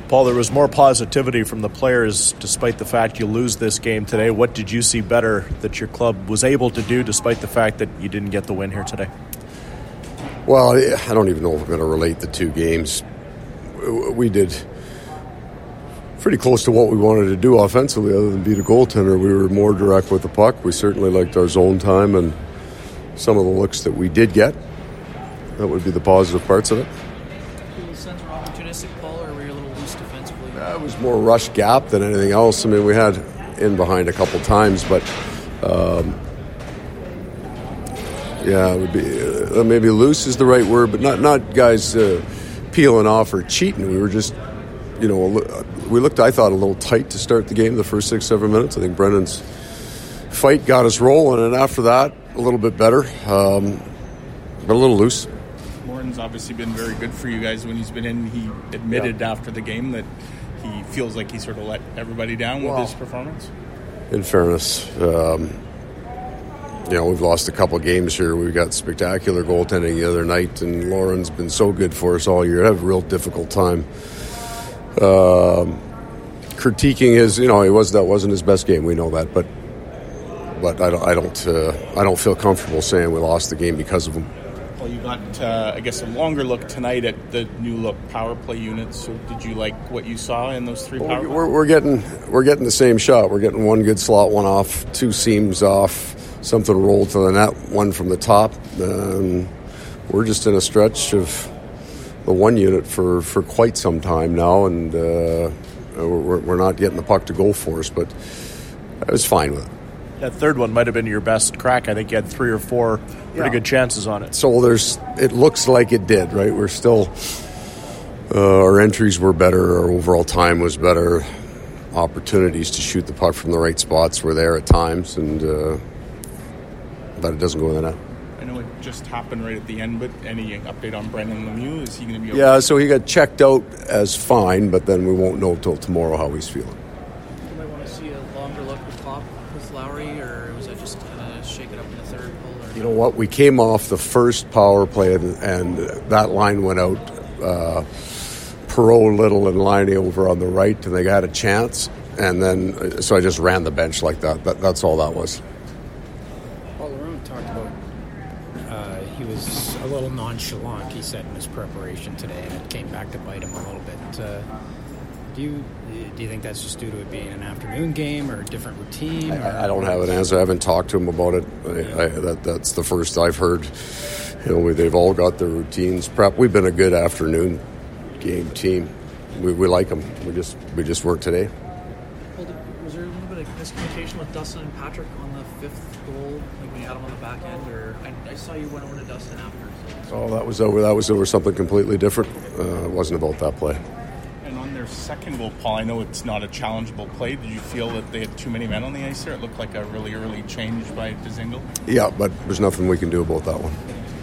Paul, there was more positivity from the players despite the fact you lose this game today. What did you see better that your club was able to do despite the fact that you didn't get the win here today? Well, I don't even know if I'm going to relate the two games. We did pretty close to what we wanted to do offensively other than beat a goaltender. We were more direct with the puck. We certainly liked our zone time and some of the looks that we did get. That would be the positive parts of it. It was more rush gap than anything else. I mean, we had in behind a couple times, but it would be maybe loose is the right word, but not guys peeling off or cheating. We were just, we looked, I thought, a little tight to start the game the first 6-7 minutes. I think Brendan's fight got us rolling, and after that, a little bit better, but a little loose. Morin's obviously been very good for you guys when he's been in. He admitted after the game that he feels like he sort of let everybody down with his performance. In fairness, we've lost a couple games here. We got spectacular goaltending the other night, and Lauren's been so good for us all year. I have a real difficult time critiquing his. That wasn't his best game. We know that, but I don't feel comfortable saying we lost the game because of him. Well, you got, a longer look tonight at the new look power play units. So did you like what you saw in those three power plays? We're getting the same shot. We're getting one good slot, one off, two seams off, something rolled to the net, one from the top. We're just in a stretch of the one unit for quite some time now, and we're not getting the puck to go for us, but I was fine with it. That third one might have been your best crack. I think you had 3 or 4 pretty good chances on it. So it looks like it did, right? We're still, our entries were better, our overall time was better, opportunities to shoot the puck from the right spots were there at times, and but it doesn't go in the net. I know it just happened right at the end, but any update on Brendan Lemieux? Is he going to be okay? Yeah, so he got checked out as fine, but then we won't know till tomorrow how he's feeling. You might want to see a longer look with Lowry, or was it just kind of shake it up in the third pull? You know what? We came off the first power play, and that line went out. Perreault, Little, and Liney over on the right, and they got a chance. And then, so I just ran the bench like that. That's all that was. Paul Larone talked about he was a little nonchalant, he said, in his preparation today, and it came back to bite him a little bit. Do you think that's just due to it being an afternoon game or a different routine? I don't have an answer. I haven't talked to him about it. That's the first I've heard. They've all got their routines. We've been a good afternoon game team. We like them. We just worked today. Well, was there a little bit of miscommunication with Dustin and Patrick on the 5th goal, like when you had him on the back end? Or I saw you went over to Dustin after. So. Oh, that was over something completely different. It wasn't about that play. And on their second goal, Paul, I know it's not a challengeable play. Did you feel that they had too many men on the ice there? It looked like a really early change by Dzingel. Yeah, but there's nothing we can do about that one.